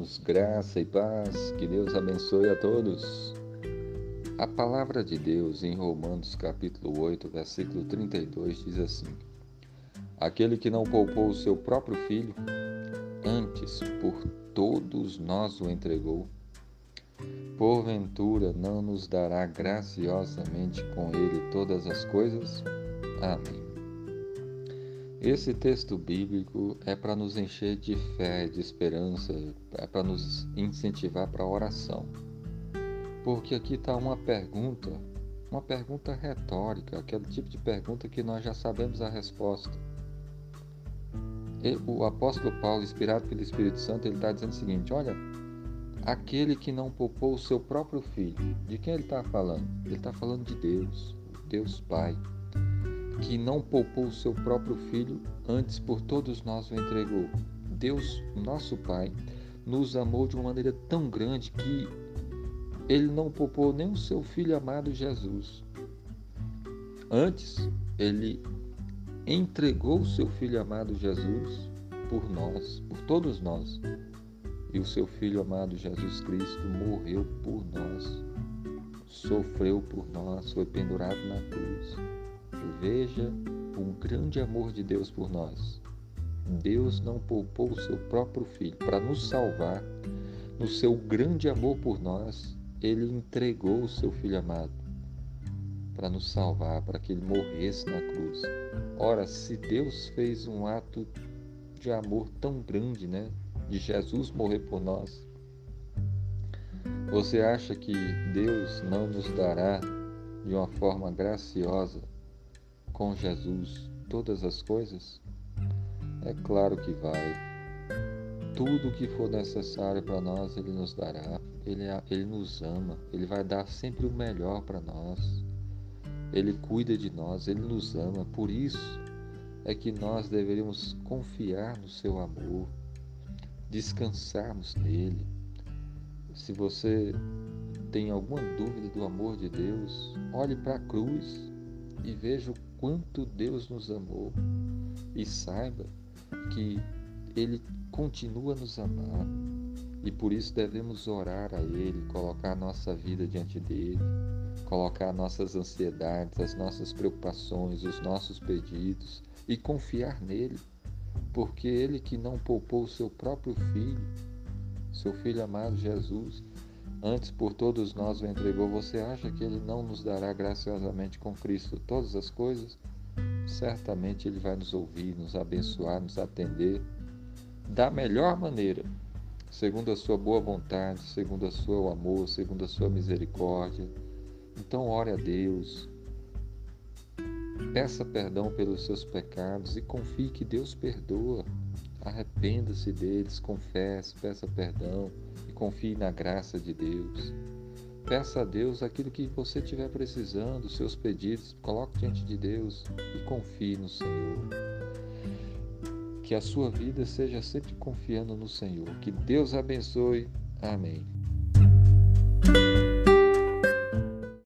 irmãos, graça e paz, que Deus abençoe a todos. A palavra de Deus em Romanos capítulo 8, versículo 32 diz assim: Aquele que não poupou o seu próprio filho, antes por todos nós o entregou, porventura não nos dará graciosamente com ele todas as coisas? Amém. Esse texto bíblico é para nos encher de fé, de esperança, é para nos incentivar para a oração. Porque aqui está uma pergunta retórica, aquele tipo de pergunta que nós já sabemos a resposta. O apóstolo Paulo, inspirado pelo Espírito Santo, ele está dizendo o seguinte: olha, aquele que não poupou o seu próprio filho, de quem ele está falando? Ele está falando de Deus, Deus Pai, que não poupou o seu próprio filho, antes por todos nós o entregou. Deus, nosso Pai, nos amou de uma maneira tão grande que ele não poupou nem o seu filho amado Jesus. Antes, ele entregou o seu filho amado Jesus por nós, por todos nós. E o seu filho amado Jesus Cristo morreu por nós, sofreu por nós, foi pendurado na cruz. Veja o grande amor de Deus por nós. Deus não poupou o seu próprio filho para nos salvar. No seu grande amor por nós, ele entregou o seu filho amado para nos salvar, para que ele morresse na cruz. Ora, se Deus fez um ato de amor tão grande, de Jesus morrer por nós, você acha que Deus não nos dará de uma forma graciosa com Jesus todas as coisas? É claro que vai. Tudo que for necessário para nós, Ele nos dará. Ele nos ama. Ele vai dar sempre o melhor para nós. Ele cuida de nós. Ele nos ama. Por isso é que nós deveríamos confiar no seu amor, descansarmos nele. Se você tem alguma dúvida do amor de Deus, olhe para a cruz e veja o quanto Deus nos amou e saiba que Ele continua a nos amar, e por isso devemos orar a Ele, colocar a nossa vida diante dEle, colocar nossas ansiedades, as nossas preocupações, os nossos pedidos e confiar nele, porque Ele que não poupou o seu próprio Filho, seu Filho amado Jesus, antes por todos nós o entregou. Você acha que Ele não nos dará graciosamente com Cristo todas as coisas? Certamente Ele vai nos ouvir, nos abençoar, nos atender da melhor maneira, segundo a sua boa vontade, segundo o seu amor, segundo a sua misericórdia. Então ore a Deus, peça perdão pelos seus pecados e confie que Deus perdoa. Arrependa-se deles, confesse, peça perdão e confie na graça de Deus. Peça a Deus aquilo que você estiver precisando, os seus pedidos, coloque diante de Deus e confie no Senhor. Que a sua vida seja sempre confiando no Senhor. Que Deus abençoe. Amém.